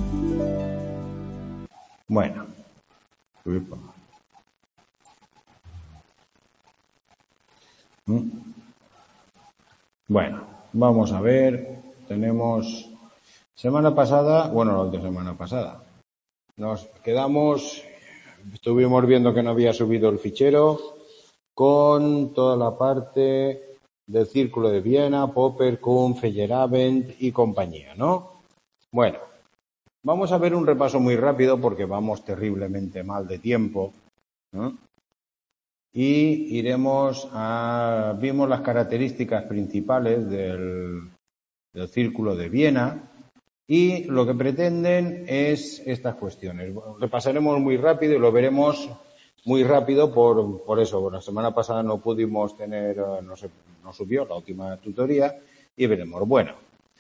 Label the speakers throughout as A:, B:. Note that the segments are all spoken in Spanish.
A: Bueno. Bueno, vamos a ver. Tenemos semana pasada, bueno, la otra semana pasada. Nos quedamos, estuvimos viendo que no había subido el fichero con toda la parte del Círculo de Viena, Popper, Kuhn, Feyerabend y compañía, ¿no? Bueno, vamos a ver un repaso muy rápido porque vamos terriblemente mal de tiempo, ¿no? Y vimos las características principales del Círculo de Viena y lo que pretenden es estas cuestiones. Repasaremos muy rápido y lo veremos muy rápido por eso. La semana pasada no pudimos tener, no subió la última tutoría y veremos. Bueno,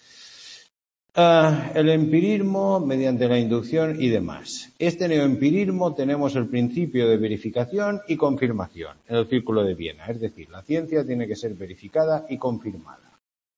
A: el empirismo mediante la inducción y demás. Este neoempirismo tenemos el principio de verificación y confirmación en el Círculo de Viena. Es decir, la ciencia tiene que ser verificada y confirmada.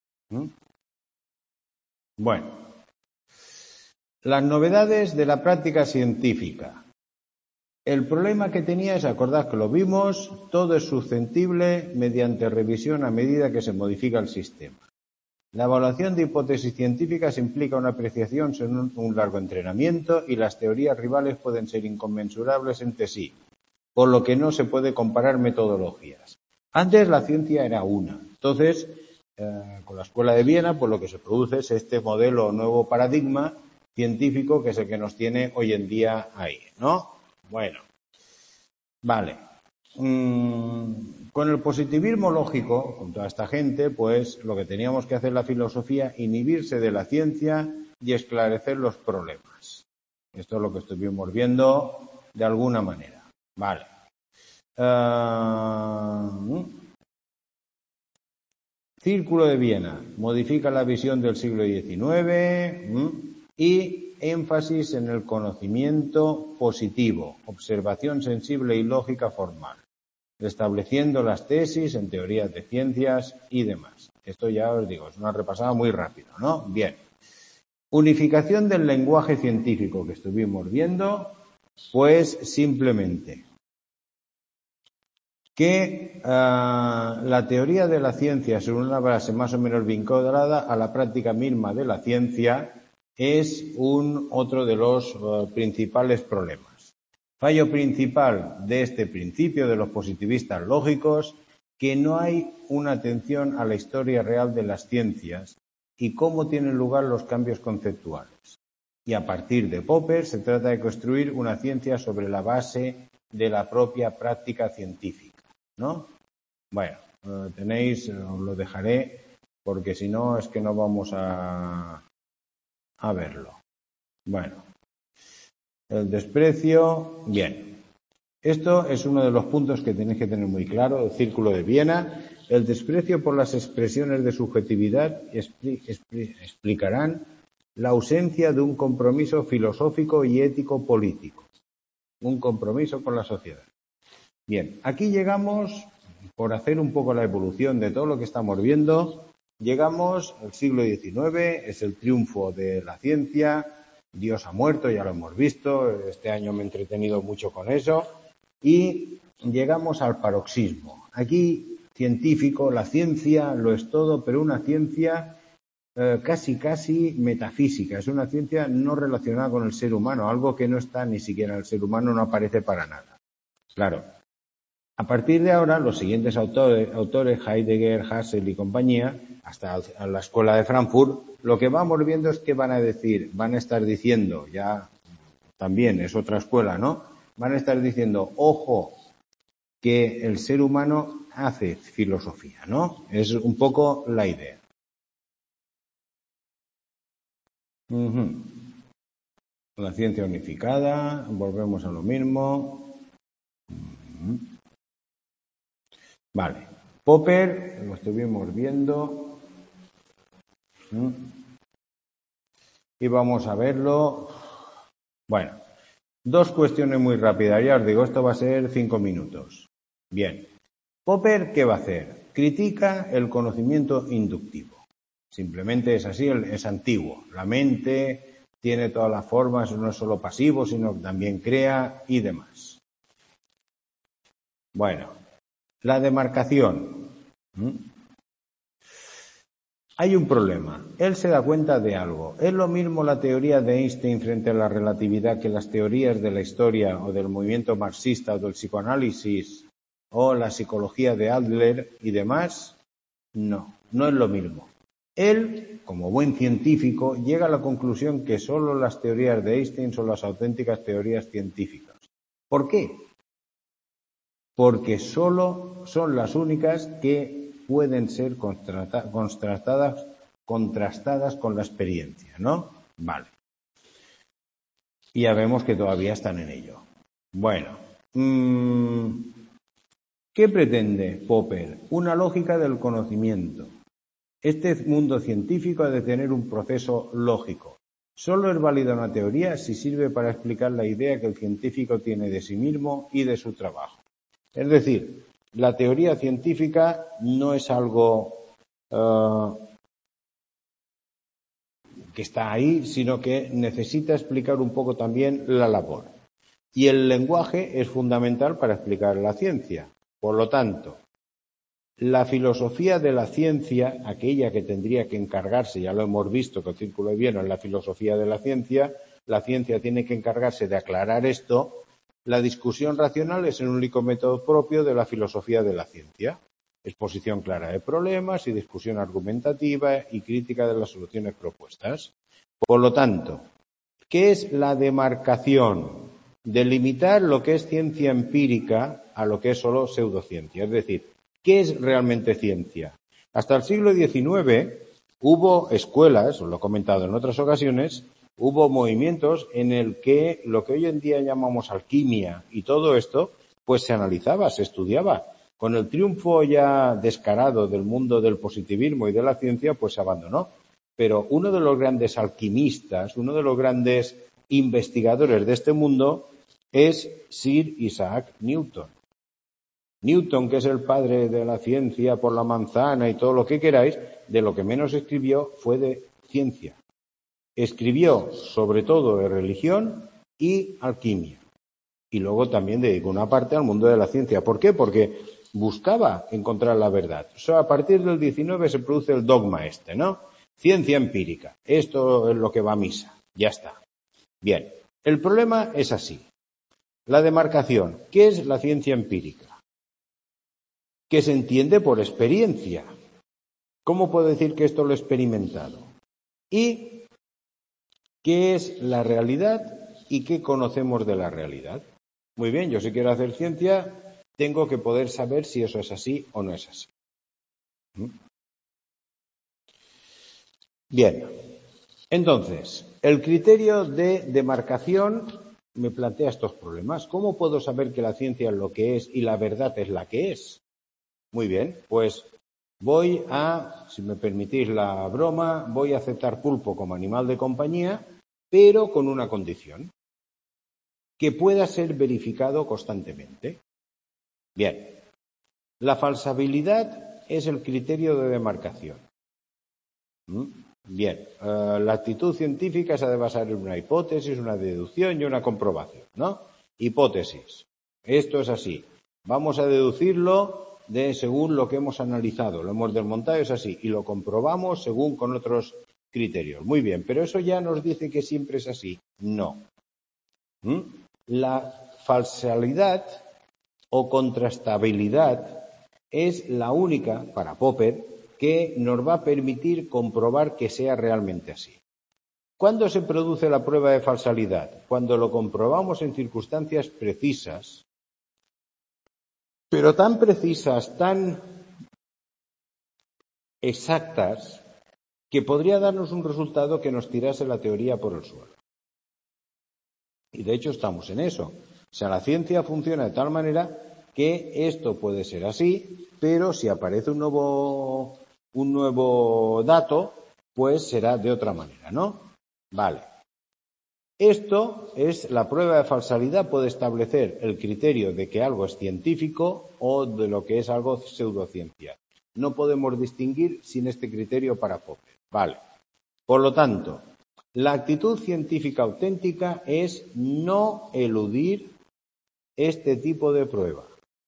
A: Bueno, las novedades de la práctica científica. El problema que tenía es, acordad que lo vimos, todo es susceptible mediante revisión a medida que se modifica el sistema. La evaluación de hipótesis científicas implica una apreciación según un largo entrenamiento y las teorías rivales pueden ser inconmensurables entre sí, por lo que no se puede comparar metodologías. Antes la ciencia era una. Entonces, con la Escuela de Viena, pues lo que se produce es este modelo nuevo paradigma científico que es el que nos tiene hoy en día ahí, ¿no? Bueno, vale. Con el positivismo lógico, con toda esta gente, pues lo que teníamos que hacer la filosofía, inhibirse de la ciencia y esclarecer los problemas. Esto es lo que estuvimos viendo de alguna manera. Vale. Círculo de Viena modifica la visión del siglo XIX y énfasis en el conocimiento positivo, observación sensible y lógica formal, estableciendo las tesis en teorías de ciencias y demás. Esto ya os digo, es una repasada muy rápida, ¿no? Bien. Unificación del lenguaje científico que estuvimos viendo, pues simplemente que la teoría de la ciencia sobre una base más o menos vinculada a la práctica misma de la ciencia es otro de los principales problemas. Fallo principal de este principio de los positivistas lógicos, que no hay una atención a la historia real de las ciencias y cómo tienen lugar los cambios conceptuales. Y a partir de Popper se trata de construir una ciencia sobre la base de la propia práctica científica, ¿no? Bueno, tenéis, os lo dejaré porque si no es que no vamos a verlo. Bueno, el desprecio, bien. Esto es uno de los puntos que tenéis que tener muy claro, el Círculo de Viena. El desprecio por las expresiones de subjetividad explicarán la ausencia de un compromiso filosófico y ético-político. Un compromiso con la sociedad. Bien, aquí llegamos, por hacer un poco la evolución de todo lo que estamos viendo, llegamos al siglo XIX, es el triunfo de la ciencia, Dios ha muerto, ya lo hemos visto, este año me he entretenido mucho con eso, y llegamos al paroxismo. Aquí, científico, la ciencia lo es todo, pero una ciencia casi metafísica, es una ciencia no relacionada con el ser humano, algo que no está ni siquiera en el ser humano, no aparece para nada. Claro. A partir de ahora, los siguientes autores, Heidegger, Husserl y compañía, hasta la Escuela de Frankfurt, lo que vamos viendo es que van a estar diciendo, ya también es otra escuela, ¿no? Van a estar diciendo, ojo, que el ser humano hace filosofía, ¿no? Es un poco la idea. La ciencia unificada, volvemos a lo mismo. Vale. Popper, lo estuvimos viendo. Y vamos a verlo. Bueno, dos cuestiones muy rápidas. Ya os digo, esto va a ser 5 minutos. Bien. Popper, ¿qué va a hacer? Critica el conocimiento inductivo. Simplemente es así, es antiguo. La mente tiene todas las formas, no es solo pasivo, sino que también crea y demás. Bueno, la demarcación. Hay un problema. Él se da cuenta de algo. ¿Es lo mismo la teoría de Einstein frente a la relatividad que las teorías de la historia o del movimiento marxista o del psicoanálisis o la psicología de Adler y demás? No, no es lo mismo. Él, como buen científico, llega a la conclusión que solo las teorías de Einstein son las auténticas teorías científicas. ¿Por qué? Porque solo son las únicas que pueden ser contrastadas con la experiencia, ¿no? Vale. Y ya vemos que todavía están en ello. Bueno, ¿qué pretende Popper? Una lógica del conocimiento. Este mundo científico ha de tener un proceso lógico. Solo es válida una teoría si sirve para explicar la idea que el científico tiene de sí mismo y de su trabajo. Es decir, la teoría científica no es algo que está ahí, sino que necesita explicar un poco también la labor. Y el lenguaje es fundamental para explicar la ciencia. Por lo tanto, la filosofía de la ciencia, aquella que tendría que encargarse, ya lo hemos visto que el Círculo de Viena es la filosofía de la ciencia tiene que encargarse de aclarar esto. La discusión racional es el único método propio de la filosofía de la ciencia. Exposición clara de problemas y discusión argumentativa y crítica de las soluciones propuestas. Por lo tanto, ¿qué es la demarcación? Delimitar lo que es ciencia empírica a lo que es solo pseudociencia. Es decir, ¿qué es realmente ciencia? Hasta el siglo XIX hubo escuelas, os lo he comentado en otras ocasiones, hubo movimientos en el que lo que hoy en día llamamos alquimia y todo esto, pues se analizaba, se estudiaba. Con el triunfo ya descarado del mundo del positivismo y de la ciencia, pues se abandonó. Pero uno de los grandes alquimistas, uno de los grandes investigadores de este mundo es Sir Isaac Newton. Newton, que es el padre de la ciencia por la manzana y todo lo que queráis, de lo que menos escribió fue de ciencia. Escribió sobre todo de religión y alquimia. Y luego también dedicó una parte al mundo de la ciencia. ¿Por qué? Porque buscaba encontrar la verdad. O sea, a partir del 19 se produce el dogma ¿no? Ciencia empírica. Esto es lo que va a misa. Ya está. Bien. El problema es así. La demarcación. ¿Qué es la ciencia empírica? Que se entiende por experiencia. ¿Cómo puedo decir que esto lo he experimentado? ¿Y qué es la realidad y qué conocemos de la realidad? Muy bien, yo si quiero hacer ciencia, tengo que poder saber si eso es así o no es así. Bien, entonces, el criterio de demarcación me plantea estos problemas. ¿Cómo puedo saber que la ciencia es lo que es y la verdad es la que es? Muy bien, pues voy a, si me permitís la broma, voy a aceptar pulpo como animal de compañía, pero con una condición, que pueda ser verificado constantemente. Bien, la falsabilidad es el criterio de demarcación. Bien, la actitud científica se ha de basar en una hipótesis, una deducción y una comprobación, ¿no? Hipótesis. Esto es así. Vamos a deducirlo según lo que hemos analizado. Lo hemos desmontado, es así. Y lo comprobamos según con otros criterios. Muy bien, pero eso ya nos dice que siempre es así. No. La falsalidad o contrastabilidad es la única, para Popper, que nos va a permitir comprobar que sea realmente así. ¿Cuándo se produce la prueba de falsalidad? Cuando lo comprobamos en circunstancias precisas, pero tan precisas, tan exactas, que podría darnos un resultado que nos tirase la teoría por el suelo. Y de hecho estamos en eso. O sea, la ciencia funciona de tal manera que esto puede ser así, pero si aparece un nuevo dato, pues será de otra manera, ¿no? Vale. Esto es la prueba de falsalidad, puede establecer el criterio de que algo es científico o de lo que es algo pseudociencia. No podemos distinguir sin este criterio para Popper. Vale. Por lo tanto, La actitud científica auténtica es no eludir este tipo de prueba.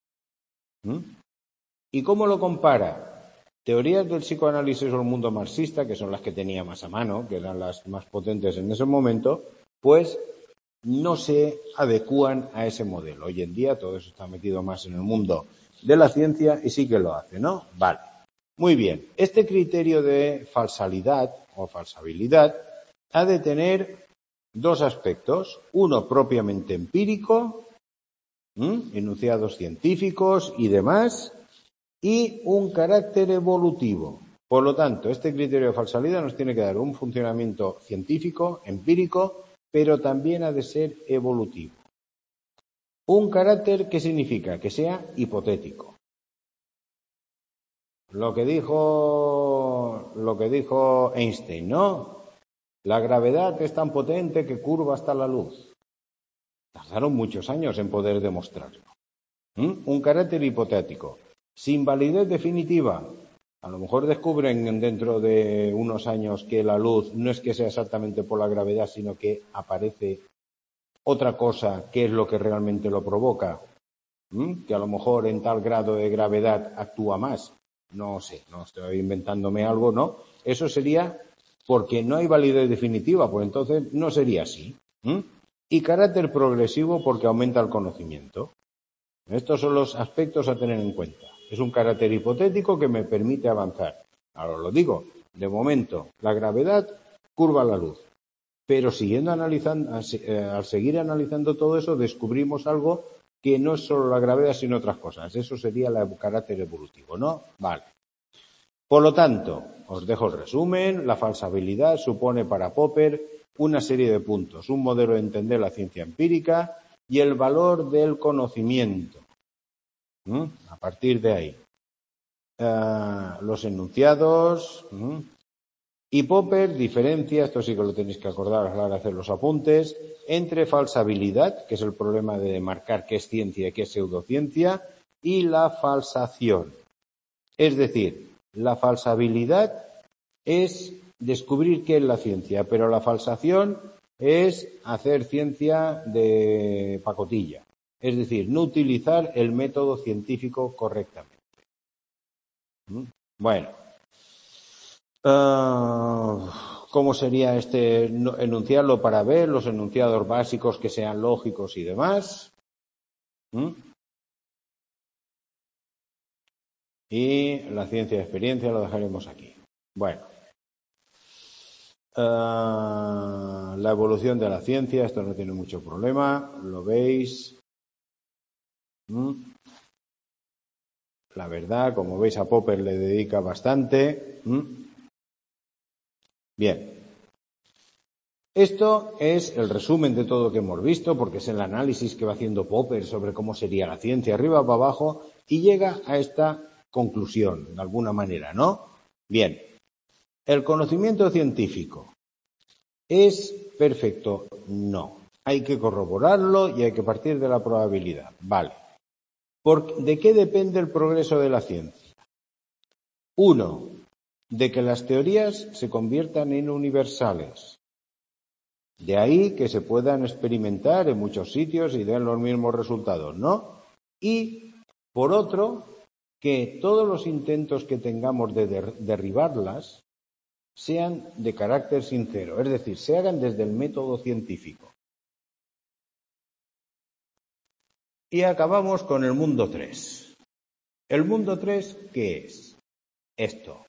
A: ¿Y cómo lo compara? Teorías del psicoanálisis o el mundo marxista, que son las que tenía más a mano, que eran las más potentes en ese momento, pues no se adecúan a ese modelo. Hoy en día todo eso está metido más en el mundo de la ciencia y sí que lo hace, ¿no? Vale. Muy bien. Este criterio de falsalidad o falsabilidad ha de tener dos aspectos. Uno propiamente empírico, enunciados científicos y demás, y un carácter evolutivo. Por lo tanto, este criterio de falsalidad nos tiene que dar un funcionamiento científico, empírico, pero también ha de ser evolutivo. Un carácter, ¿qué significa? Que sea hipotético. Lo que dijo Einstein, ¿no? La gravedad es tan potente que curva hasta la luz. Tardaron muchos años en poder demostrarlo. Un carácter hipotético. Sin validez definitiva. A lo mejor descubren dentro de unos años que la luz no es que sea exactamente por la gravedad, sino que aparece otra cosa que es lo que realmente lo provoca. Que a lo mejor en tal grado de gravedad actúa más. No sé, no estoy inventándome algo, ¿no? Eso sería porque no hay validez definitiva, pues entonces no sería así. Y carácter progresivo porque aumenta el conocimiento. Estos son los aspectos a tener en cuenta. Es un carácter hipotético que me permite avanzar. Ahora lo digo, de momento, la gravedad curva la luz. Pero siguiendo analizando, al seguir analizando todo eso, descubrimos algo que no es solo la gravedad, sino otras cosas. Eso sería el carácter evolutivo, ¿no? Vale. Por lo tanto, os dejo el resumen. La falsabilidad supone para Popper una serie de puntos. Un modelo de entender la ciencia empírica y el valor del conocimiento. A partir de ahí. Los enunciados. Y Popper diferencia, esto sí que lo tenéis que acordar a la hora de hacer los apuntes, entre falsabilidad, que es el problema de marcar qué es ciencia y qué es pseudociencia, y la falsación. Es decir, la falsabilidad es descubrir qué es la ciencia, pero la falsación es hacer ciencia de pacotilla. Es decir, no utilizar el método científico correctamente. Bueno. ¿Cómo sería enunciarlo para ver los enunciados básicos que sean lógicos y demás? Y la ciencia de experiencia lo dejaremos aquí. Bueno. La evolución de la ciencia, esto no tiene mucho problema, lo veis. La verdad, como veis, a Popper le dedica bastante. Bien. Esto es el resumen de todo lo que hemos visto, porque es el análisis que va haciendo Popper sobre cómo sería la ciencia, arriba para abajo, y llega a esta conclusión, de alguna manera, ¿no? Bien. ¿El conocimiento científico es perfecto? No. Hay que corroborarlo y hay que partir de la probabilidad. Vale. ¿De qué depende el progreso de la ciencia? Uno, de que las teorías se conviertan en universales. De ahí que se puedan experimentar en muchos sitios y den los mismos resultados, ¿no? Y, por otro, que todos los intentos que tengamos de derribarlas sean de carácter sincero, es decir, se hagan desde el método científico. Y acabamos con el mundo 3. ¿El mundo 3 qué es? Esto.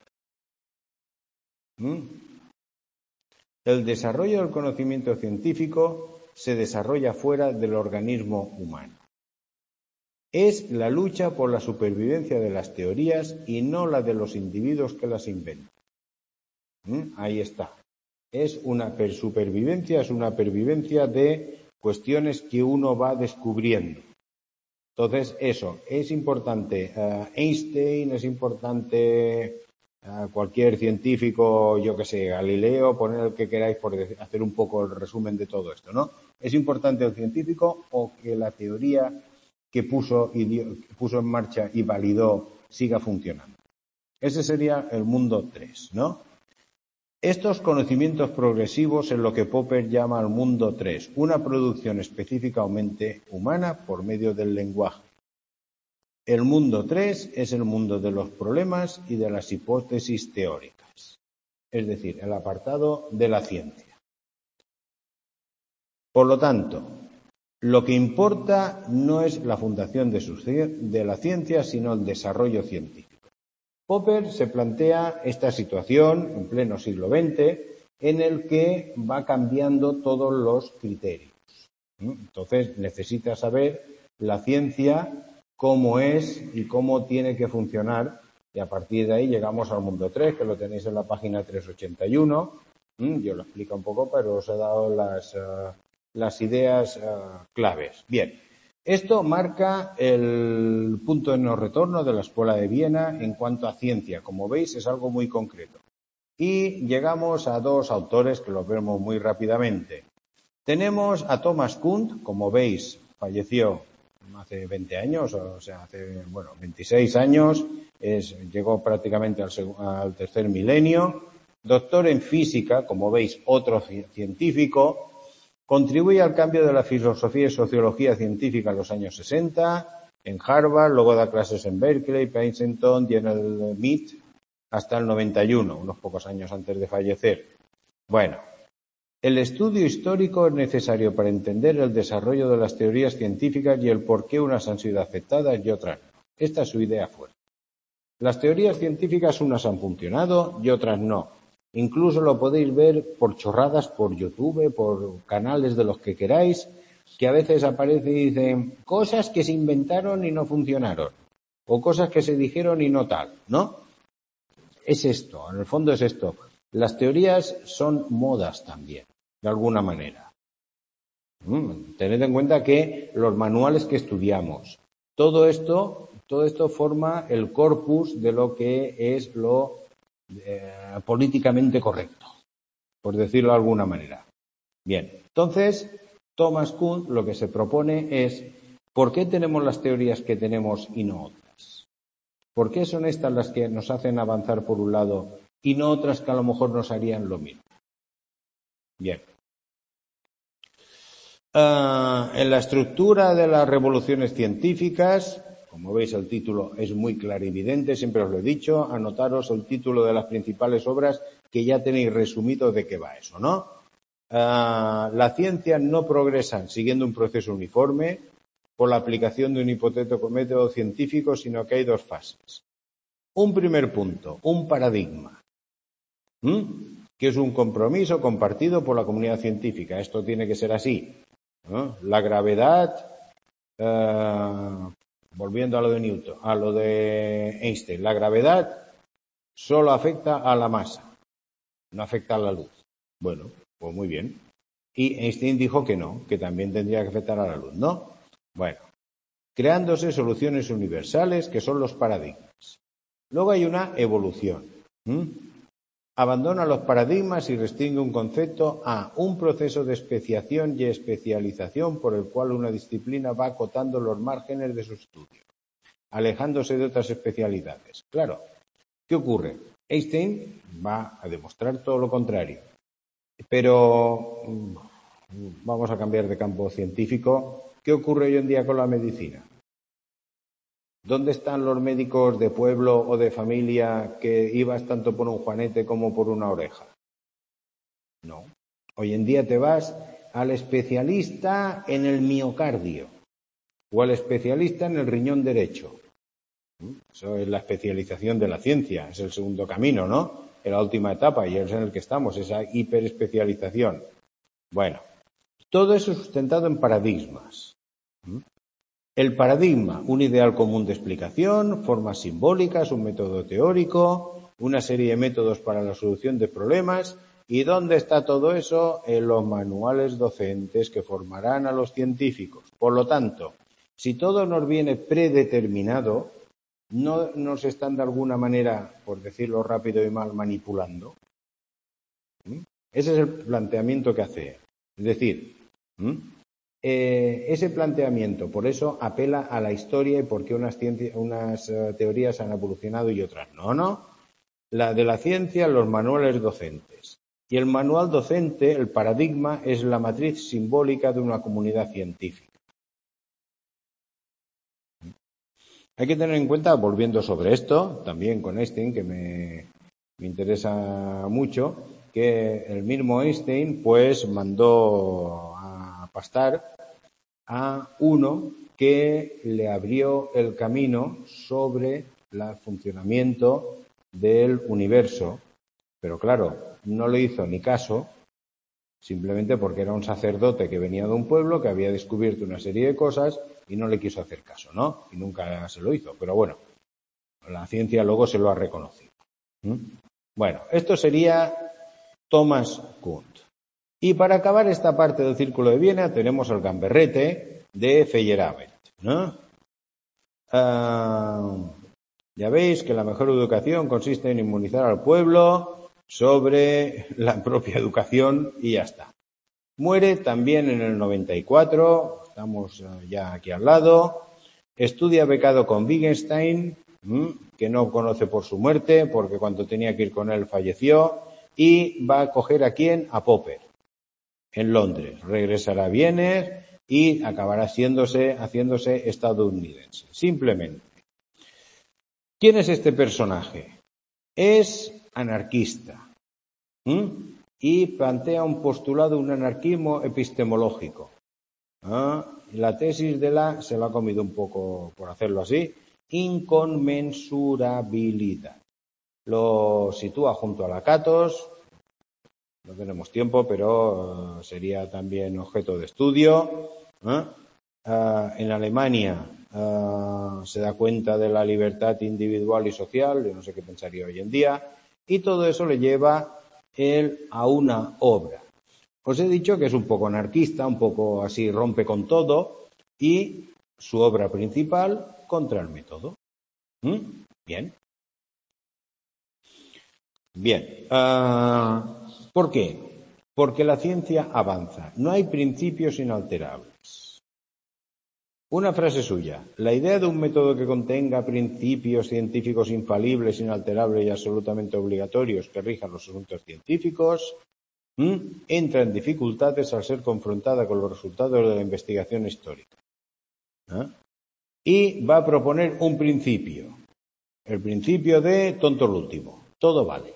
A: El desarrollo del conocimiento científico se desarrolla fuera del organismo humano. Es la lucha por la supervivencia de las teorías y no la de los individuos que las inventan. Ahí está. Es una supervivencia, es una pervivencia de cuestiones que uno va descubriendo. Entonces, eso, es importante. Einstein, es importante cualquier científico, yo que sé, Galileo, poner el que queráis por hacer un poco el resumen de todo esto, ¿no? ¿Es importante el científico o que la teoría que puso en marcha y validó siga funcionando? Ese sería el mundo 3, ¿no? Estos conocimientos progresivos es lo que Popper llama al mundo 3, una producción específicamente humana por medio del lenguaje. El mundo 3 es el mundo de los problemas y de las hipótesis teóricas, es decir, el apartado de la ciencia. Por lo tanto, lo que importa no es la fundación de la ciencia, sino el desarrollo científico. Popper se plantea esta situación en pleno siglo XX en el que va cambiando todos los criterios. Entonces necesita saber la ciencia cómo es y cómo tiene que funcionar, y a partir de ahí llegamos al mundo 3, que lo tenéis en la página 381. Yo lo explico un poco, pero os he dado las ideas claves. Bien. Esto marca el punto de no retorno de la Escuela de Viena en cuanto a ciencia. Como veis, es algo muy concreto. Y llegamos a dos autores que los vemos muy rápidamente. Tenemos a Thomas Kuhn, como veis, falleció hace 20 años, o sea, hace 26 años, llegó prácticamente al tercer milenio. Doctor en física, como veis, otro científico. Contribuye al cambio de la filosofía y sociología científica en los años 60, en Harvard, luego da clases en Berkeley, Princeton, General Mead, hasta el 91, unos pocos años antes de fallecer. Bueno, el estudio histórico es necesario para entender el desarrollo de las teorías científicas y el por qué unas han sido aceptadas y otras no. Esta es su idea fuerte. Las teorías científicas unas han funcionado y otras no. Incluso lo podéis ver por chorradas, por YouTube, por canales de los que queráis, que a veces aparecen y dicen cosas que se inventaron y no funcionaron, o cosas que se dijeron y no tal, ¿no? Es esto, en el fondo es esto. Las teorías son modas también, de alguna manera. Tened en cuenta que los manuales que estudiamos, todo esto forma el corpus de lo que es lo políticamente correcto, por decirlo de alguna manera. Bien, entonces, Thomas Kuhn lo que se propone es ¿por qué tenemos las teorías que tenemos y no otras? ¿Por qué son estas las que nos hacen avanzar por un lado y no otras que a lo mejor nos harían lo mismo? Bien. En la estructura de las revoluciones científicas, como veis, el título es muy clarividente, siempre os lo he dicho, anotaros el título de las principales obras que ya tenéis resumido de qué va eso, ¿no? La ciencia no progresa siguiendo un proceso uniforme por la aplicación de un hipotético método científico, sino que hay dos fases. Un primer punto, un paradigma, que es un compromiso compartido por la comunidad científica. Esto tiene que ser así, ¿no? La gravedad... volviendo a lo de Newton, a lo de Einstein, la gravedad solo afecta a la masa, no afecta a la luz. Bueno, pues muy bien. Y Einstein dijo que no, que también tendría que afectar a la luz, ¿no? Bueno, creándose soluciones universales que son los paradigmas. Luego hay una evolución. Abandona los paradigmas y restringe un concepto a un proceso de especiación y especialización por el cual una disciplina va acotando los márgenes de su estudio, alejándose de otras especialidades. Claro, ¿qué ocurre? Einstein va a demostrar todo lo contrario. Pero vamos a cambiar de campo científico. ¿Qué ocurre hoy en día con la medicina? ¿Dónde están los médicos de pueblo o de familia que ibas tanto por un juanete como por una oreja? No. Hoy en día te vas al especialista en el miocardio o al especialista en el riñón derecho. Eso es la especialización de la ciencia, es el segundo camino, ¿no? En la última etapa, y es en el que estamos, esa hiperespecialización. Bueno, todo eso es sustentado en paradigmas. El paradigma, un ideal común de explicación, formas simbólicas, un método teórico, una serie de métodos para la solución de problemas. ¿Y dónde está todo eso? En los manuales docentes que formarán a los científicos. Por lo tanto, si todo nos viene predeterminado, no nos están de alguna manera, por decirlo rápido y mal, manipulando. Ese es el planteamiento que hace. Es decir, ese planteamiento, por eso apela a la historia y por qué unas teorías han evolucionado y otras no. La de la ciencia, los manuales docentes. Y el manual docente, el paradigma, es la matriz simbólica de una comunidad científica. Hay que tener en cuenta, volviendo sobre esto, también con Einstein, que me interesa mucho, que el mismo Einstein pues mandó a pastar a uno que le abrió el camino sobre el funcionamiento del universo. Pero claro, no le hizo ni caso, simplemente porque era un sacerdote que venía de un pueblo que había descubierto una serie de cosas y no le quiso hacer caso, ¿no? Y nunca se lo hizo. Pero bueno, la ciencia luego se lo ha reconocido. Bueno, esto sería Thomas Kuhn. Y para acabar esta parte del Círculo de Viena tenemos el gamberrete de Feyerabend, ¿no? Ya veis que la mejor educación consiste en inmunizar al pueblo sobre la propia educación y ya está. Muere también en el 94, estamos ya aquí al lado. Estudia becado con Wittgenstein, que no conoce por su muerte, porque cuando tenía que ir con él falleció, y va a coger ¿a quién? A Popper, en Londres. Regresará a Viena y acabará haciéndose estadounidense. Simplemente. ¿Quién es este personaje? Es anarquista. Y plantea un postulado, un anarquismo epistemológico. La tesis se la ha comido un poco, por hacerlo así, inconmensurabilidad. Lo sitúa junto a Lakatos. No tenemos tiempo, pero sería también objeto de estudio. En Alemania se da cuenta de la libertad individual y social, yo no sé qué pensaría hoy en día, y todo eso le lleva él a una obra. Os he dicho que es un poco anarquista, un poco así, rompe con todo, y su obra principal, Contra el método. Bien. Bien. ¿Por qué? Porque la ciencia avanza. No hay principios inalterables. Una frase suya. La idea de un método que contenga principios científicos infalibles, inalterables y absolutamente obligatorios que rijan los asuntos científicos entra en dificultades al ser confrontada con los resultados de la investigación histórica. Y va a proponer un principio. El principio de tonto el último. Todo vale.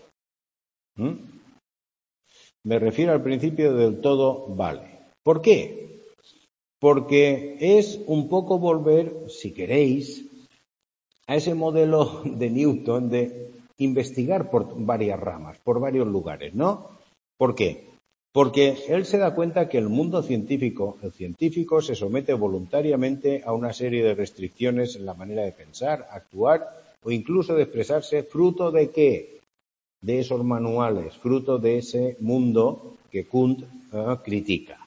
A: Me refiero al principio del todo vale. ¿Por qué? Porque es un poco volver, si queréis, a ese modelo de Newton de investigar por varias ramas, por varios lugares, ¿no? ¿Por qué? Porque él se da cuenta que el mundo científico, el científico se somete voluntariamente a una serie de restricciones en la manera de pensar, actuar o incluso de expresarse, fruto de ¿qué? De esos manuales, fruto de ese mundo que Kuhn critica.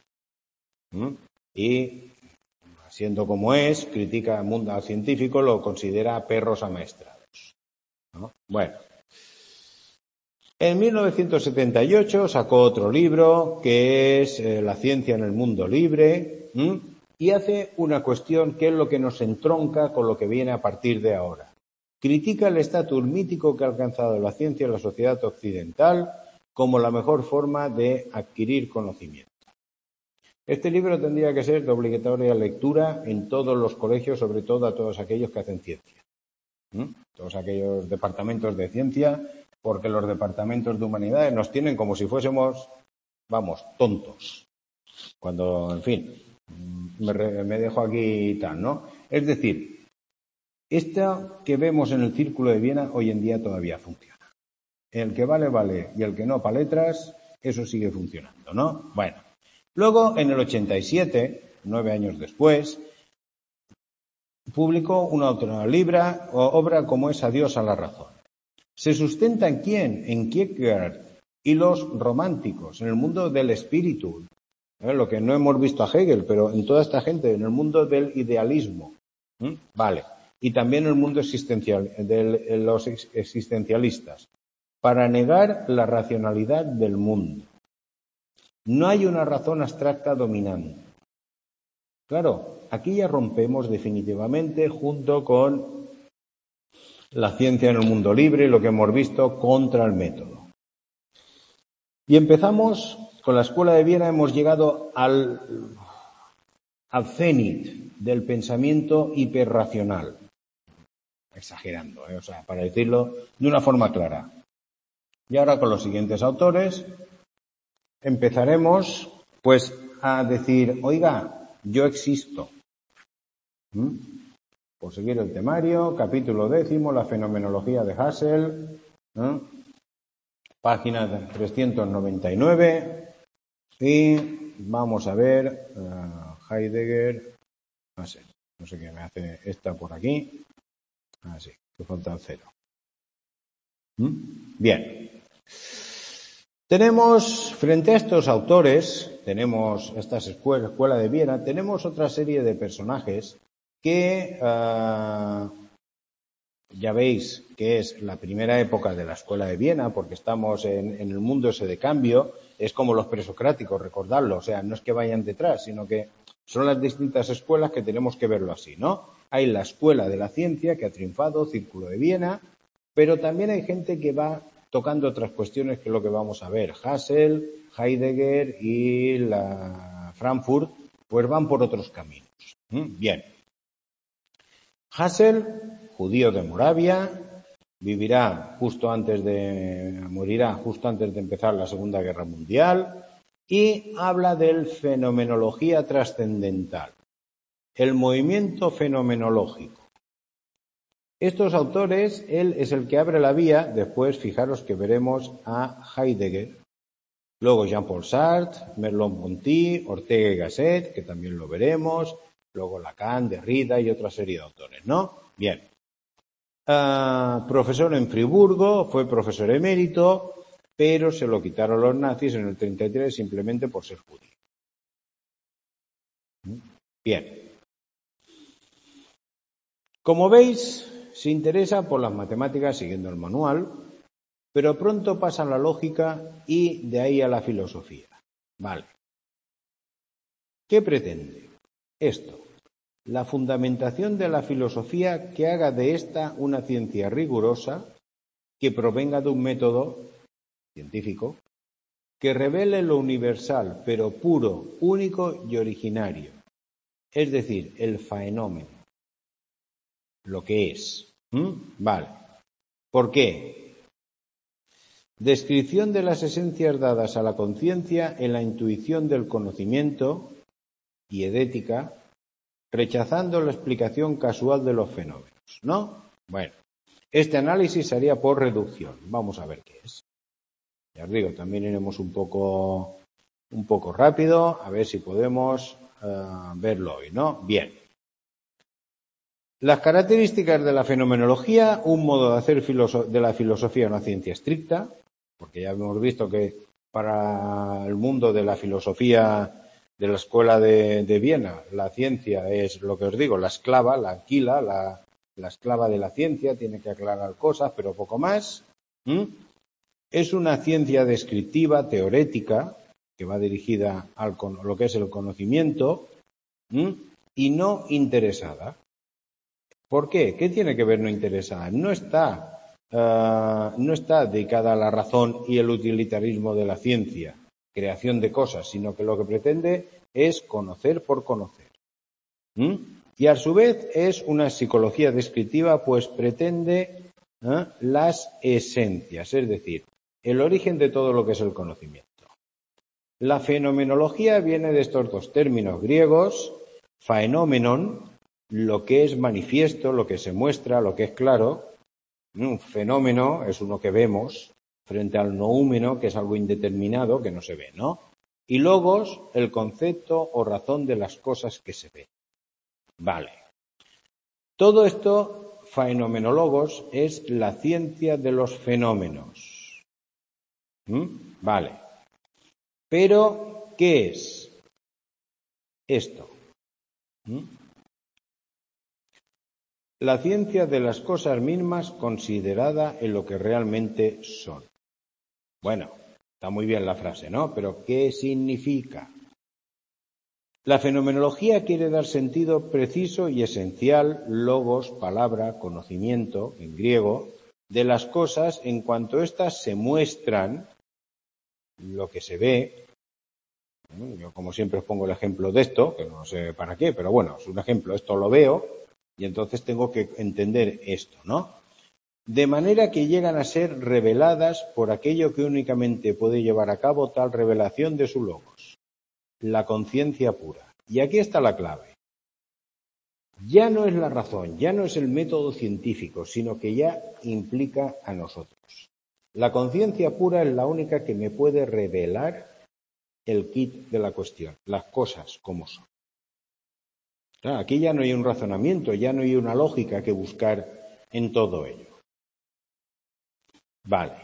A: Y, siendo como es, critica al mundo científico, lo considera perros amaestrados, ¿no? Bueno. En 1978 sacó otro libro que es La ciencia en el mundo libre y hace una cuestión que es lo que nos entronca con lo que viene a partir de ahora. Critica el estatus mítico que ha alcanzado la ciencia en la sociedad occidental como la mejor forma de adquirir conocimiento. Este libro tendría que ser de obligatoria lectura en todos los colegios, sobre todo a todos aquellos que hacen ciencia. Todos aquellos departamentos de ciencia, porque los departamentos de humanidades nos tienen como si fuésemos, tontos. Cuando, en fin, me dejo aquí tal, ¿no? Es decir, esta que vemos en el Círculo de Viena hoy en día todavía funciona. El que vale, vale, y el que no, pa' letras, eso sigue funcionando, ¿no? Bueno. Luego, en el 87, 9 años después, publicó una otra obra como es Adiós a la razón. ¿Se sustenta en quién? En Kierkegaard y los románticos, en el mundo del espíritu. Lo que no hemos visto a Hegel, pero en toda esta gente, en el mundo del idealismo. Vale. Y también en el mundo existencial, de los existencialistas. Para negar la racionalidad del mundo. No hay una razón abstracta dominante. Claro, aquí ya rompemos definitivamente junto con la ciencia en el mundo libre, lo que hemos visto contra el método. Y empezamos con la Escuela de Viena, hemos llegado al cenit del pensamiento hiperracional. Exagerando, o sea, para decirlo de una forma clara. Y ahora con los siguientes autores empezaremos pues a decir, oiga, yo existo. Por seguir el temario, capítulo 10, la fenomenología de Husserl, página 399, y vamos a ver Heidegger, no sé qué me hace esta por aquí, así, que falta el 0. Bien. Tenemos, frente a estos autores, tenemos estas escuela de Viena, tenemos otra serie de personajes que ya veis que es la primera época de la Escuela de Viena, porque estamos en el mundo ese de cambio, es como los presocráticos, recordadlo, o sea, no es que vayan detrás, sino que son las distintas escuelas que tenemos que verlo así, ¿no? Hay la Escuela de la Ciencia que ha triunfado, Círculo de Viena, pero también hay gente que va tocando otras cuestiones que es lo que vamos a ver. Husserl, Heidegger y la Frankfurt, pues van por otros caminos. Bien. Husserl, judío de Moravia, morirá justo antes de empezar la Segunda Guerra Mundial, y habla del fenomenología trascendental, el movimiento fenomenológico. Estos autores, él es el que abre la vía, después fijaros que veremos a Heidegger, luego Jean-Paul Sartre, Merleau-Ponty, Ortega y Gasset, que también lo veremos, luego Lacan, Derrida y otra serie de autores, ¿no? Bien. Profesor en Friburgo, fue profesor emérito, pero se lo quitaron los nazis en el 33 simplemente por ser judío. Bien. Como veis, se interesa por las matemáticas siguiendo el manual, pero pronto pasa a la lógica y de ahí a la filosofía. Vale. ¿Qué pretende? Esto. La fundamentación de la filosofía que haga de esta una ciencia rigurosa, que provenga de un método científico, que revele lo universal, pero puro, único y originario. Es decir, el fenómeno. Lo que es. Vale. ¿Por qué? Descripción de las esencias dadas a la conciencia en la intuición del conocimiento y edética, rechazando la explicación casual de los fenómenos, ¿no? Bueno, este análisis se haría por reducción. Vamos a ver qué es. Ya os digo, también iremos un poco rápido, a ver si podemos verlo hoy, ¿no? Bien. Las características de la fenomenología, un modo de hacer de la filosofía una ciencia estricta, porque ya hemos visto que para el mundo de la filosofía de la Escuela de Viena, la ciencia es lo que os digo, la esclava, la anquila, la esclava de la ciencia, tiene que aclarar cosas, pero poco más. Es una ciencia descriptiva, teorética, que va dirigida a lo que es el conocimiento, y no interesada. ¿Por qué? ¿Qué tiene que ver no interesada? No está dedicada a la razón y el utilitarismo de la ciencia, creación de cosas, sino que lo que pretende es conocer por conocer. Y a su vez es una psicología descriptiva, pues pretende las esencias, es decir, el origen de todo lo que es el conocimiento. La fenomenología viene de estos dos términos griegos, phenomenon, lo que es manifiesto, lo que se muestra, lo que es claro. Un fenómeno es uno que vemos frente al noúmeno, que es algo indeterminado, que no se ve, ¿no? Y logos, el concepto o razón de las cosas que se ven. Vale. Todo esto, fenomenólogos, es la ciencia de los fenómenos. Vale. Pero, ¿qué es esto? La ciencia de las cosas mismas considerada en lo que realmente son. Bueno, está muy bien la frase, ¿no? Pero ¿qué significa? La fenomenología quiere dar sentido preciso y esencial, logos, palabra, conocimiento, en griego, de las cosas en cuanto éstas se muestran lo que se ve. Yo, como siempre, os pongo el ejemplo de esto, que no sé para qué, pero bueno, es un ejemplo. Esto lo veo y entonces tengo que entender esto, ¿no? De manera que llegan a ser reveladas por aquello que únicamente puede llevar a cabo tal revelación de su logos, la conciencia pura. Y aquí está la clave. Ya no es la razón, ya no es el método científico, sino que ya implica a nosotros. La conciencia pura es la única que me puede revelar el quid de la cuestión, las cosas como son. Claro, aquí ya no hay un razonamiento, ya no hay una lógica que buscar en todo ello. Vale.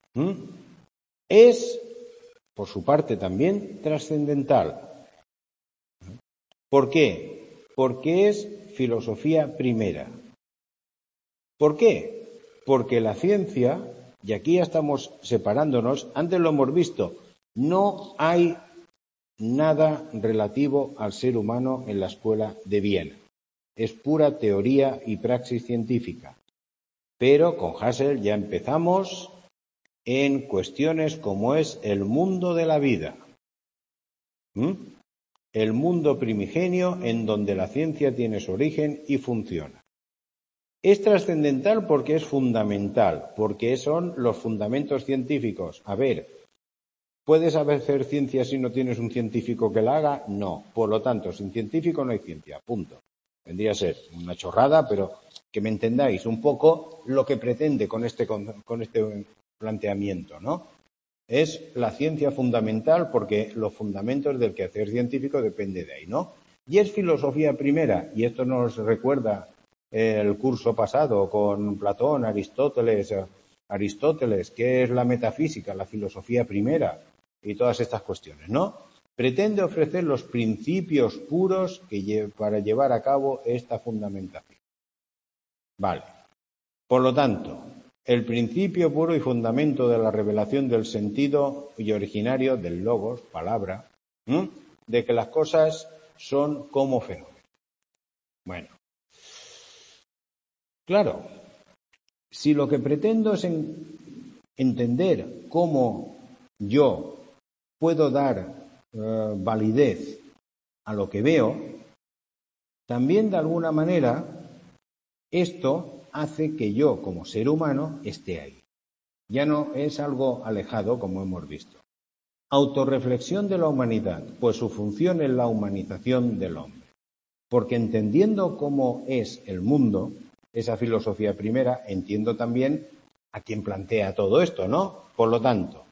A: Es, por su parte, también trascendental. ¿Por qué? Porque es filosofía primera. ¿Por qué? Porque la ciencia, y aquí ya estamos separándonos, antes lo hemos visto, no hay nada relativo al ser humano en la escuela de Viena. Es pura teoría y praxis científica. Pero con Husserl ya empezamos en cuestiones como es el mundo de la vida. El mundo primigenio en donde la ciencia tiene su origen y funciona. Es trascendental porque es fundamental, porque son los fundamentos científicos. A ver, ¿puedes hacer ciencia si no tienes un científico que la haga? No. Por lo tanto, sin científico no hay ciencia. Punto. Vendría a ser una chorrada, pero que me entendáis un poco lo que pretende con este planteamiento, ¿no? Es la ciencia fundamental porque los fundamentos del quehacer científico depende de ahí, ¿no? Y es filosofía primera, y esto nos recuerda el curso pasado con Platón, Aristóteles, ¿qué es la metafísica, la filosofía primera y todas estas cuestiones, ¿no? Pretende ofrecer los principios puros para llevar a cabo esta fundamentación. Vale. Por lo tanto, el principio puro y fundamento de la revelación del sentido y originario del logos, palabra, de que las cosas son como fenómenos. Bueno, claro, si lo que pretendo es entender cómo yo puedo dar validez a lo que veo, también de alguna manera esto hace que yo, como ser humano, esté ahí. Ya no es algo alejado, como hemos visto. Autorreflexión de la humanidad, pues su función es la humanización del hombre. Porque entendiendo cómo es el mundo, esa filosofía primera, entiendo también a quien plantea todo esto, ¿no? Por lo tanto,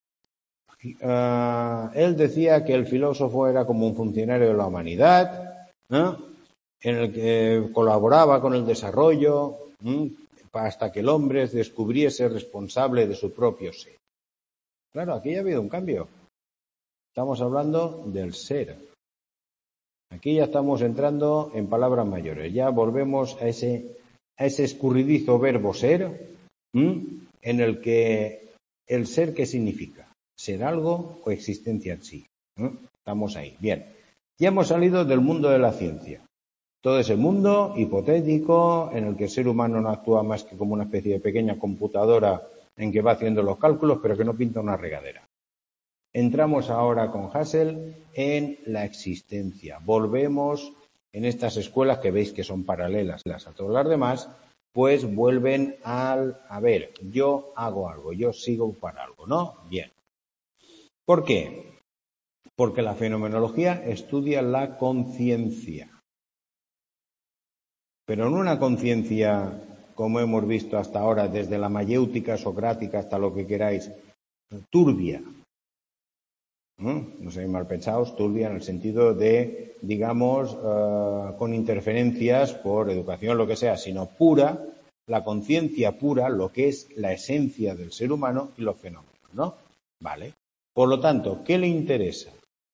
A: él decía que el filósofo era como un funcionario de la humanidad, ¿no? En el que colaboraba con el desarrollo, hasta que el hombre descubriese responsable de su propio ser. Claro, aquí ya ha habido un cambio. Estamos hablando del ser. Aquí ya estamos entrando en palabras mayores. Ya volvemos a ese escurridizo verbo ser, en el que el ser, ¿qué significa? ¿Ser algo o existencia en sí? Estamos ahí. Bien. Ya hemos salido del mundo de la ciencia. Todo ese mundo hipotético en el que el ser humano no actúa más que como una especie de pequeña computadora en que va haciendo los cálculos, pero que no pinta una regadera. Entramos ahora con Husserl en la existencia. Volvemos en estas escuelas que veis que son paralelas a todas las demás, pues vuelven a ver, yo hago algo, yo sigo para algo, ¿no? Bien. ¿Por qué? Porque la fenomenología estudia la conciencia. Pero no una conciencia, como hemos visto hasta ahora, desde la mayéutica socrática hasta lo que queráis, turbia. No seáis mal pensados, turbia en el sentido de, digamos, con interferencias por educación, lo que sea, sino pura, la conciencia pura, lo que es la esencia del ser humano y los fenómenos, ¿no? Vale. Por lo tanto, ¿qué le interesa?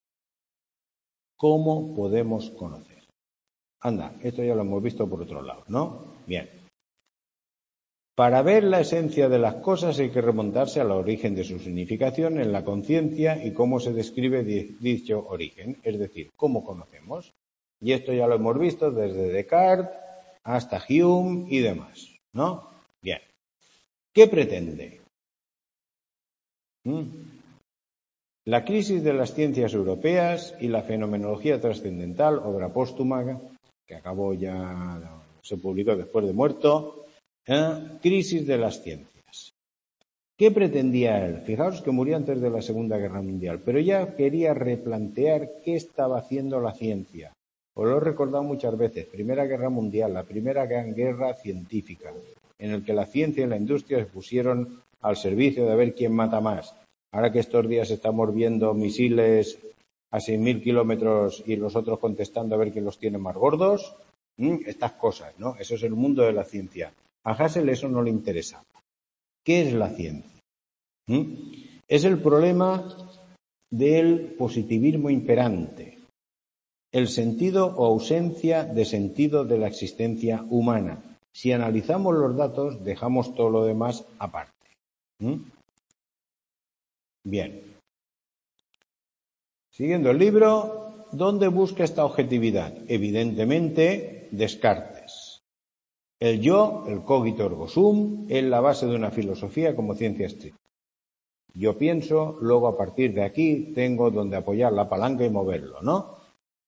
A: ¿Cómo podemos conocer? Anda, esto ya lo hemos visto por otro lado, ¿no? Bien. Para ver la esencia de las cosas hay que remontarse al origen de su significación en la conciencia y cómo se describe dicho origen, es decir, cómo conocemos. Y esto ya lo hemos visto desde Descartes hasta Hume y demás, ¿no? Bien. ¿Qué pretende? La crisis de las ciencias europeas y la fenomenología trascendental, obra póstuma, que acabó ya, se publicó después de muerto. Crisis de las ciencias. ¿Qué pretendía él? Fijaos que murió antes de la Segunda Guerra Mundial, pero ya quería replantear qué estaba haciendo la ciencia. Os lo he recordado muchas veces. Primera Guerra Mundial, la primera gran guerra científica, en el que la ciencia y la industria se pusieron al servicio de ver quién mata más. Ahora que estos días estamos viendo misiles a 6.000 kilómetros y los otros contestando a ver quién los tiene más gordos, estas cosas, ¿no? Eso es el mundo de la ciencia. A Hassel eso no le interesa. ¿Qué es la ciencia? Es el problema del positivismo imperante, el sentido o ausencia de sentido de la existencia humana. Si analizamos los datos, dejamos todo lo demás aparte. Bien. Siguiendo el libro, ¿dónde busca esta objetividad? Evidentemente, Descartes. El yo, el cogito ergo sum, es la base de una filosofía como ciencia estricta. Yo pienso, luego a partir de aquí tengo donde apoyar la palanca y moverlo, ¿no?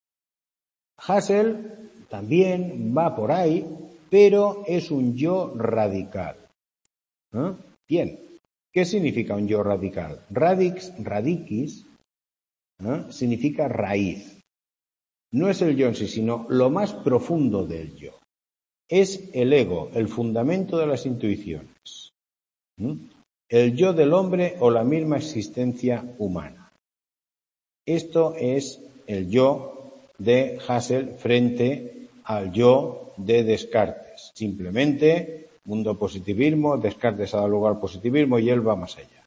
A: Hassel también va por ahí, pero es un yo radical. Bien, ¿qué significa un yo radical? Radicis, significa raíz. No es el yo en sí, sino lo más profundo del yo. Es el ego, el fundamento de las intuiciones. El yo del hombre o la misma existencia humana. Esto es el yo de Hassel frente al yo de Descartes. Simplemente, mundo positivismo, Descartes ha dado lugar al positivismo y él va más allá.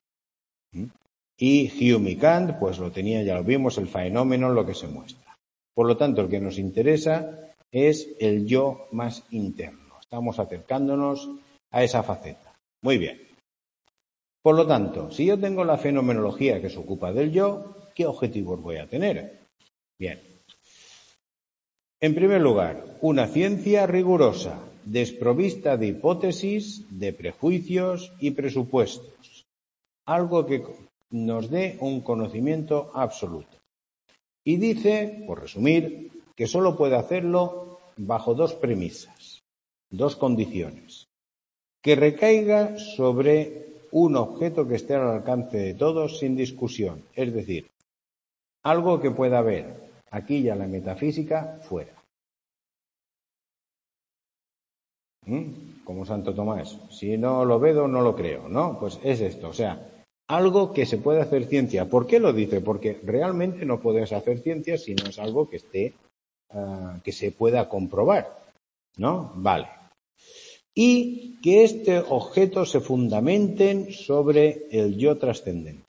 A: Y Hume y Kant, pues lo tenía, ya lo vimos, el fenómeno, lo que se muestra. Por lo tanto, el que nos interesa es el yo más interno. Estamos acercándonos a esa faceta. Muy bien. Por lo tanto, si yo tengo la fenomenología que se ocupa del yo, ¿qué objetivos voy a tener? Bien. En primer lugar, una ciencia rigurosa, desprovista de hipótesis, de prejuicios y presupuestos. Algo que nos dé un conocimiento absoluto. Y dice, por resumir, que solo puede hacerlo bajo dos premisas, dos condiciones. Que recaiga sobre un objeto que esté al alcance de todos sin discusión, es decir, algo que pueda ver aquí ya la metafísica fuera. Como Santo Tomás, si no lo veo no lo creo, ¿no? Pues es esto, o sea, algo que se puede hacer ciencia. ¿Por qué lo dice? Porque realmente no puedes hacer ciencia si no es algo que esté, que se pueda comprobar, ¿no? Vale. Y que este objeto se fundamenten sobre el yo trascendente.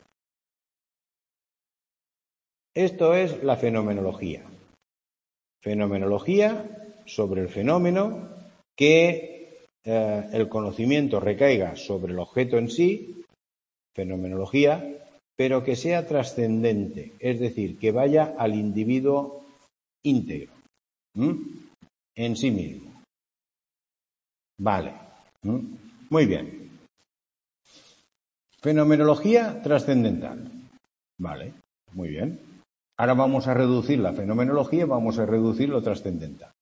A: Esto es la fenomenología. Fenomenología sobre el fenómeno, que el conocimiento recaiga sobre el objeto en sí, fenomenología, pero que sea trascendente, es decir, que vaya al individuo íntegro, en sí mismo. Vale. Muy bien. Fenomenología trascendental. Vale. Muy bien. Ahora vamos a reducir la fenomenología y vamos a reducir lo trascendental.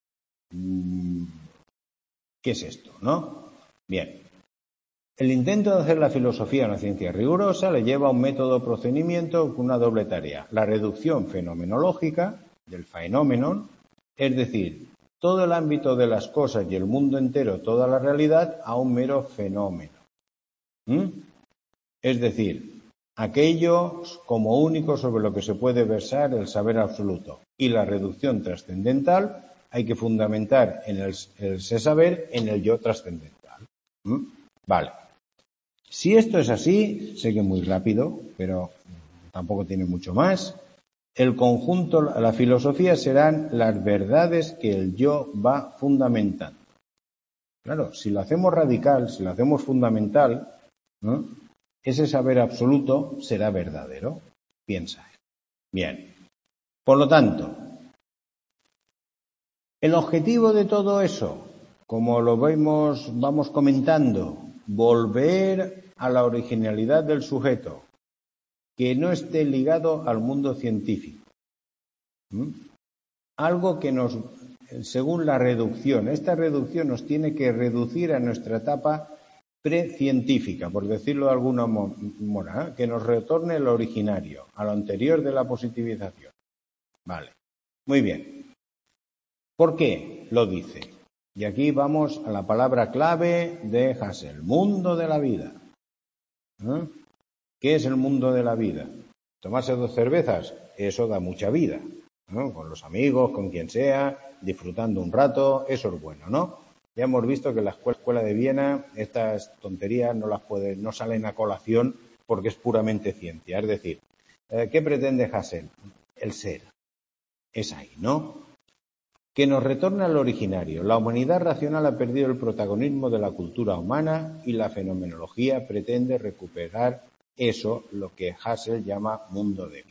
A: ¿Qué es esto, no? Bien. El intento de hacer la filosofía una ciencia rigurosa le lleva a un método procedimiento con una doble tarea. La reducción fenomenológica del phenomenon, es decir, todo el ámbito de las cosas y el mundo entero, toda la realidad, a un mero fenómeno. Es decir, aquello como único sobre lo que se puede versar el saber absoluto. Y la reducción trascendental hay que fundamentar en ese saber en el yo trascendental. Vale. Si esto es así, sé que muy rápido, pero tampoco tiene mucho más. El conjunto, la filosofía serán las verdades que el yo va fundamentando. Claro, si lo hacemos radical, si lo hacemos fundamental, ese saber absoluto será verdadero. Piensa. Bien. Por lo tanto, el objetivo de todo eso, como lo vamos comentando, volver a la originalidad del sujeto. que no esté ligado al mundo científico. Algo que nos, según la reducción, esta reducción nos tiene que reducir a nuestra etapa precientífica, por decirlo de alguna manera, que nos retorne lo originario, a lo anterior de la positivización. Vale, muy bien. ¿Por qué lo dice? Y aquí vamos a la palabra clave de Hassel, mundo de la vida. ¿Qué es el mundo de la vida? Tomarse 2 cervezas, eso da mucha vida, ¿no? Con los amigos, con quien sea, disfrutando un rato, eso es bueno, ¿no? Ya hemos visto que en la escuela de Viena estas tonterías no salen a colación porque es puramente ciencia. Es decir, ¿qué pretende Hassel? El ser. Es ahí, ¿no? Que nos retorna al originario. La humanidad racional ha perdido el protagonismo de la cultura humana y la fenomenología pretende recuperar eso, lo que Hassel llama mundo de vida.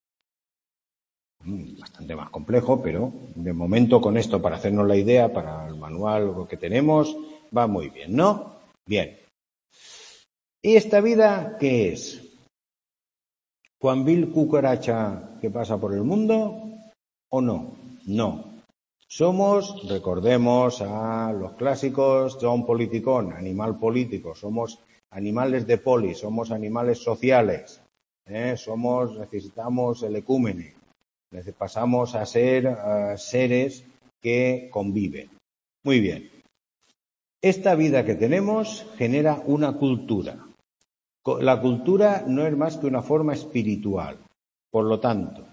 A: Bastante más complejo, pero de momento con esto, para hacernos la idea, para el manual que tenemos, va muy bien, ¿no? Bien. ¿Y esta vida qué es? ¿Juan Bill Cucaracha que pasa por el mundo o no? No. Somos, recordemos a los clásicos, John Politicón, animal político, somos animales de polis, somos animales sociales, necesitamos el ecúmene. Pasamos a ser seres que conviven. Muy bien. Esta vida que tenemos genera una cultura. La cultura no es más que una forma espiritual. Por lo tanto,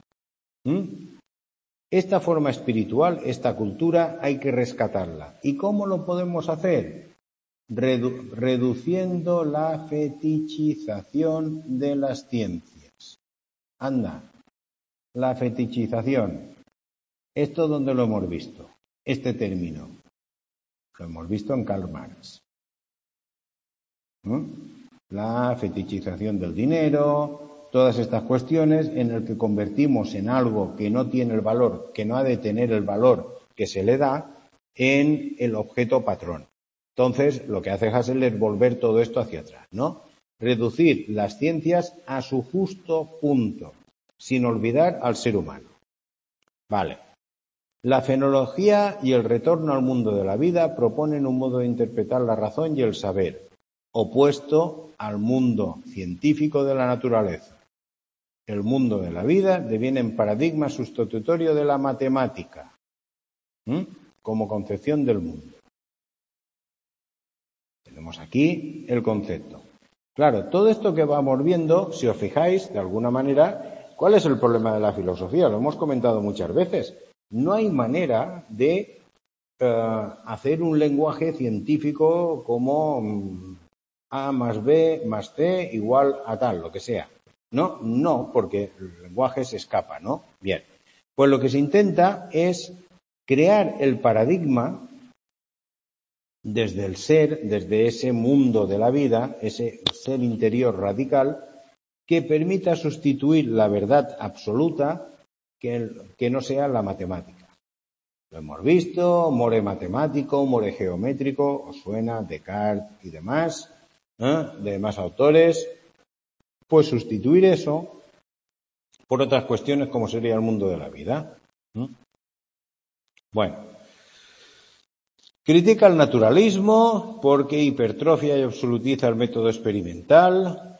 A: esta forma espiritual, esta cultura, hay que rescatarla. ¿Y cómo lo podemos hacer? Reduciendo la fetichización de las ciencias. Anda. La fetichización. ¿Esto dónde lo hemos visto? Este término. Lo hemos visto en Karl Marx. La fetichización del dinero, todas estas cuestiones en las que convertimos en algo que no tiene el valor, que no ha de tener el valor que se le da, en el objeto patrón. Entonces, lo que hace Hassel es volver todo esto hacia atrás, ¿no? Reducir las ciencias a su justo punto, sin olvidar al ser humano. Vale. La fenología y el retorno al mundo de la vida proponen un modo de interpretar la razón y el saber, opuesto al mundo científico de la naturaleza. El mundo de la vida deviene en paradigma sustitutorio de la matemática, como concepción del mundo. Tenemos aquí el concepto. Claro, todo esto que vamos viendo, si os fijáis, de alguna manera, ¿cuál es el problema de la filosofía? Lo hemos comentado muchas veces. No hay manera de hacer un lenguaje científico como A más B más C igual a tal, lo que sea. No, porque el lenguaje se escapa, ¿no? Bien. Pues lo que se intenta es crear el paradigma desde el ser, desde ese mundo de la vida, ese ser interior radical, que permita sustituir la verdad absoluta que no sea la matemática. Lo hemos visto, more matemático, more geométrico, os suena, Descartes y demás, de demás autores, pues sustituir eso por otras cuestiones como sería el mundo de la vida. Bueno, critica el naturalismo porque hipertrofia y absolutiza el método experimental.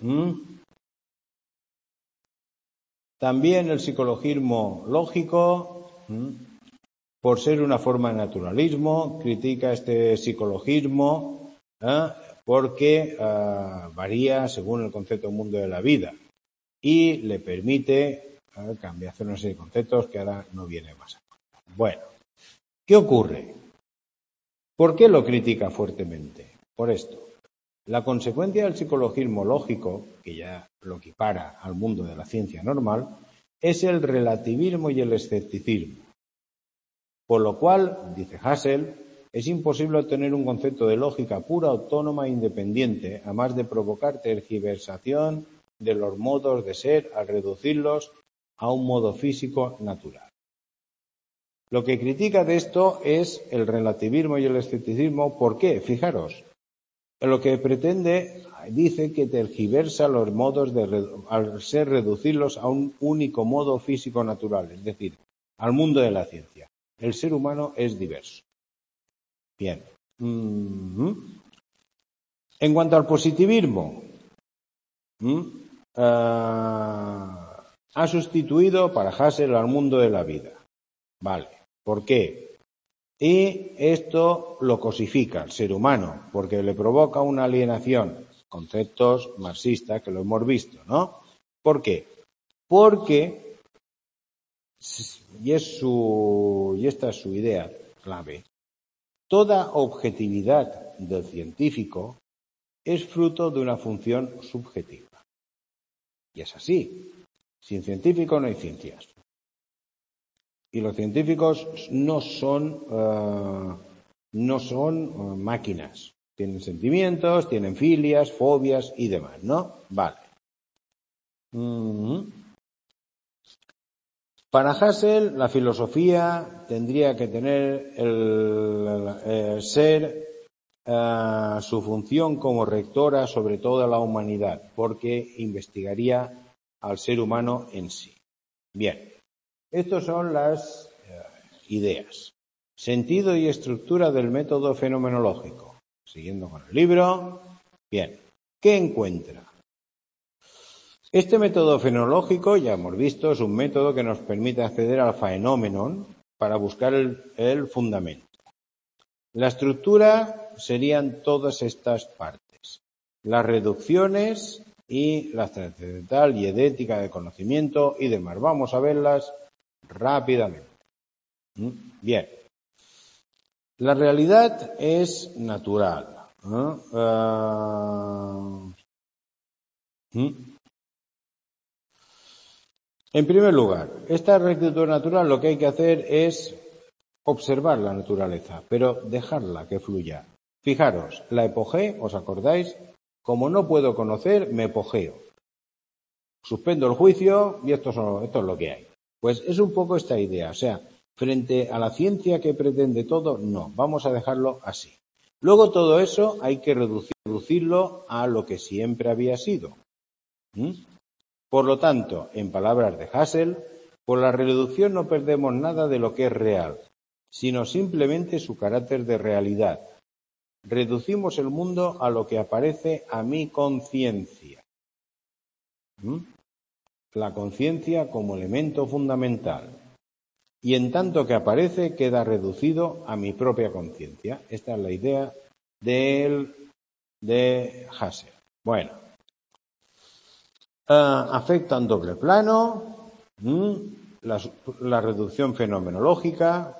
A: También el psicologismo lógico, por ser una forma de naturalismo, critica este psicologismo porque varía según el concepto del mundo de la vida y le permite hacer una serie de conceptos que ahora no viene más. Bueno, ¿qué ocurre? ¿Por qué lo critica fuertemente? Por esto. La consecuencia del psicologismo lógico, que ya lo equipara al mundo de la ciencia normal, es el relativismo y el escepticismo. Por lo cual, dice Hassel, es imposible obtener un concepto de lógica pura, autónoma e independiente, a más de provocar tergiversación de los modos de ser al reducirlos a un modo físico natural. Lo que critica de esto es el relativismo y el escepticismo. ¿Por qué? Fijaros, lo que pretende dice que tergiversa los modos al ser reducirlos a un único modo físico natural, es decir, al mundo de la ciencia. El ser humano es diverso. Bien. En cuanto al positivismo, ha sustituido para Husserl al mundo de la vida. Vale. ¿Por qué? Y esto lo cosifica al ser humano, porque le provoca una alienación. Conceptos marxistas que lo hemos visto, ¿no? ¿Por qué? Porque, y esta es su idea clave, toda objetividad del científico es fruto de una función subjetiva. Y es así. Sin científico no hay ciencias. Y los científicos no son máquinas. Tienen sentimientos, tienen filias, fobias y demás, ¿no? Vale. Para Husserl, la filosofía tendría que tener su función como rectora sobre toda la humanidad, porque investigaría al ser humano en sí. Bien, estas son las ideas. Sentido y estructura del método fenomenológico. Siguiendo con el libro. Bien, ¿qué encuentra? Este método fenomenológico, ya hemos visto, es un método que nos permite acceder al fenómeno para buscar el fundamento. La estructura serían todas estas partes. Las reducciones y la trascendental y idéntica de conocimiento y demás. Vamos a verlas rápidamente. Bien. La realidad es natural. En primer lugar, esta rectitud natural lo que hay que hacer es observar la naturaleza, pero dejarla que fluya. Fijaros, la epogé, ¿os acordáis? Como no puedo conocer, me epogeo. Suspendo el juicio y esto es lo que hay. Pues es un poco esta idea, o sea, frente a la ciencia que pretende todo, no, vamos a dejarlo así. Luego todo eso hay que reducirlo a lo que siempre había sido. Por lo tanto, en palabras de Husserl, por la reducción no perdemos nada de lo que es real, sino simplemente su carácter de realidad. Reducimos el mundo a lo que aparece a mi conciencia. La conciencia como elemento fundamental. Y en tanto que aparece, queda reducido a mi propia conciencia. Esta es la idea de Husserl. Bueno. Afecta en doble plano, la reducción fenomenológica,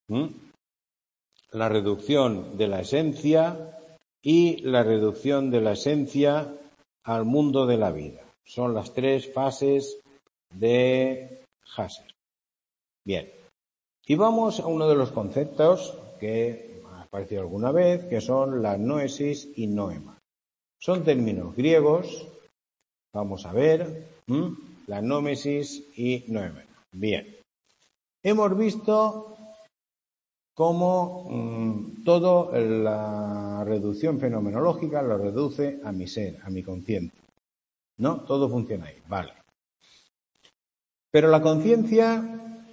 A: la reducción de la esencia y la reducción de la esencia al mundo de la vida. Son las tres fases de Husserl. Bien. Y vamos a uno de los conceptos que ha aparecido alguna vez, que son la noesis y noema. Son términos griegos. Vamos a ver la nómesis y noema. Bien. Hemos visto cómo toda la reducción fenomenológica lo reduce a mi ser, a mi conciencia. ¿No? Todo funciona ahí. Vale. Pero la conciencia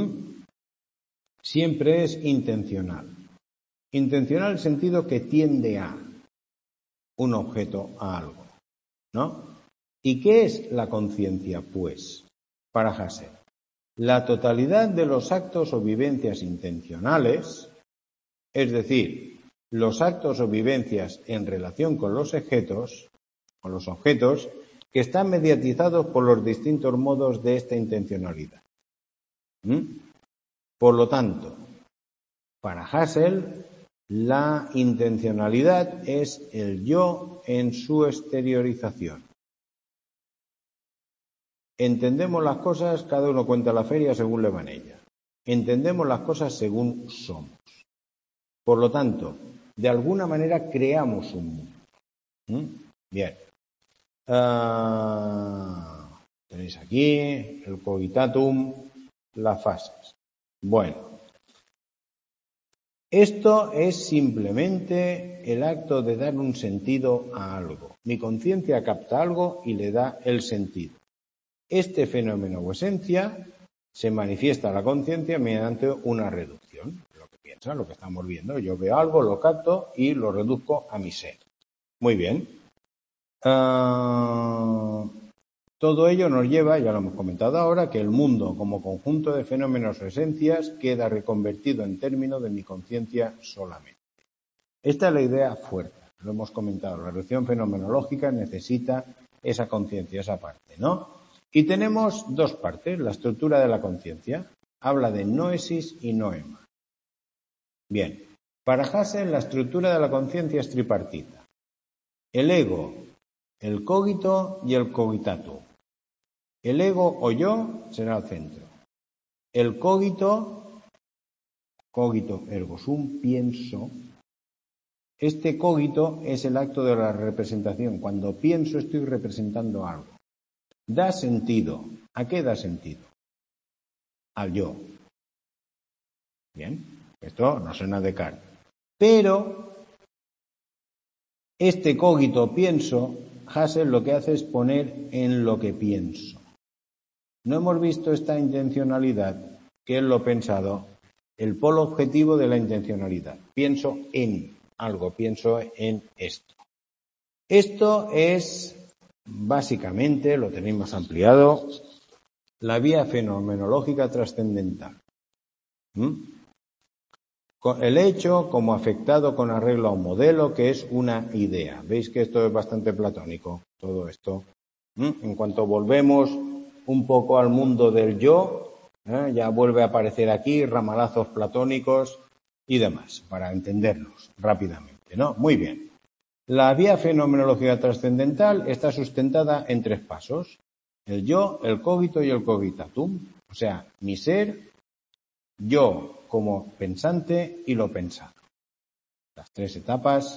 A: siempre es intencional. Intencional en el sentido que tiende a un objeto, a algo. ¿No? ¿Y qué es la conciencia, pues, para Husserl? La totalidad de los actos o vivencias intencionales, es decir, los actos o vivencias en relación con los objetos, que están mediatizados por los distintos modos de esta intencionalidad. Por lo tanto, para Husserl, la intencionalidad es el yo en su exteriorización. Entendemos las cosas, cada uno cuenta la feria según le van ella. Entendemos las cosas según somos. Por lo tanto, de alguna manera creamos un mundo. Bien. Tenéis aquí el cogitatum, las fases. Bueno. Esto es simplemente el acto de dar un sentido a algo. Mi conciencia capta algo y le da el sentido. Este fenómeno o esencia se manifiesta a la conciencia mediante una reducción. Lo que piensa, lo que estamos viendo. Yo veo algo, lo capto y lo reduzco a mi ser. Muy bien. Todo ello nos lleva, ya lo hemos comentado ahora, que el mundo como conjunto de fenómenos o esencias queda reconvertido en término de mi conciencia solamente. Esta es la idea fuerte, lo hemos comentado. La reducción fenomenológica necesita esa conciencia, esa parte, ¿no? Y tenemos dos partes, la estructura de la conciencia. Habla de noesis y noema. Bien, para Husserl la estructura de la conciencia es tripartita. El ego, el cogito y el cogitatum. El ego o yo será el centro. El cogito ergo sum, pienso. Este cogito es el acto de la representación. Cuando pienso estoy representando algo. Da sentido. ¿A qué da sentido? Al yo. Bien, esto no suena de Descartes. Pero este cogito pienso, Husserl lo que hace es poner en lo que pienso. No hemos visto esta intencionalidad, que es lo pensado, el polo objetivo de la intencionalidad. Pienso en algo, pienso en esto. Esto es, básicamente, lo tenéis más ampliado, la vía fenomenológica trascendental. El hecho como afectado con arreglo a un modelo que es una idea. Veis que esto es bastante platónico, todo esto. En cuanto volvemos un poco al mundo del yo, ya vuelve a aparecer aquí ramalazos platónicos y demás, para entendernos rápidamente, ¿no? Muy bien. La vía fenomenológica trascendental está sustentada en tres pasos: el yo, el cogito y el cogitatum. O sea, mi ser, yo como pensante y lo pensado. Las tres etapas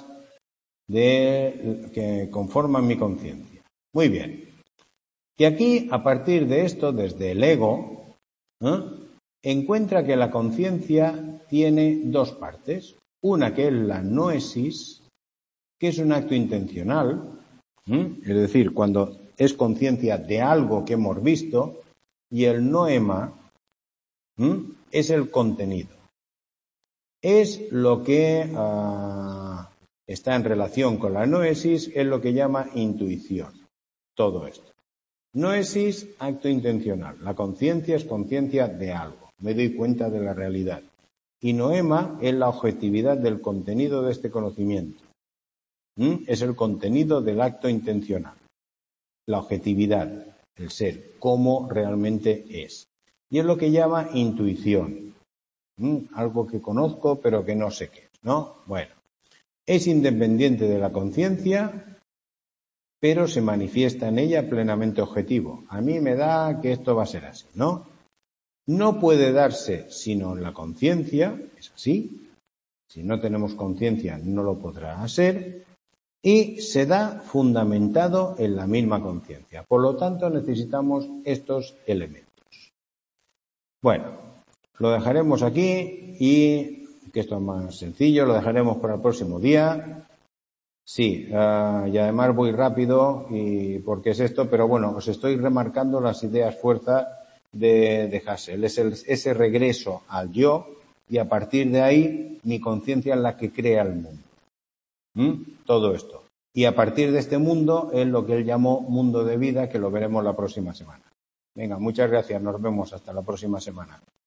A: que conforman mi conciencia. Muy bien. Y aquí, a partir de esto, desde el ego, encuentra que la conciencia tiene dos partes. Una que es la noesis, que es un acto intencional, es decir, cuando es conciencia de algo que hemos visto, y el noema es el contenido. Es lo que está en relación con la noesis, es lo que llama intuición. Todo esto. Noesis, acto intencional. La conciencia es conciencia de algo. Me doy cuenta de la realidad. Y noema es la objetividad del contenido de este conocimiento. Es el contenido del acto intencional. La objetividad, el ser, cómo realmente es. Y es lo que llama intuición. Algo que conozco pero que no sé qué es, ¿no? Bueno, es independiente de la conciencia, pero se manifiesta en ella plenamente objetivo. A mí me da que esto va a ser así, ¿no? No puede darse sino en la conciencia, es así. Si no tenemos conciencia no lo podrá ser. Y se da fundamentado en la misma conciencia. Por lo tanto, necesitamos estos elementos. Bueno, lo dejaremos aquí y, que esto es más sencillo, lo dejaremos para el próximo día. Sí, y además voy rápido y porque es esto, pero bueno, os estoy remarcando las ideas fuerza de Husserl. Es ese regreso al yo y a partir de ahí mi conciencia es la que crea el mundo. Todo esto. Y a partir de este mundo es lo que él llamó mundo de vida, que lo veremos la próxima semana. Venga, muchas gracias. Nos vemos hasta la próxima semana.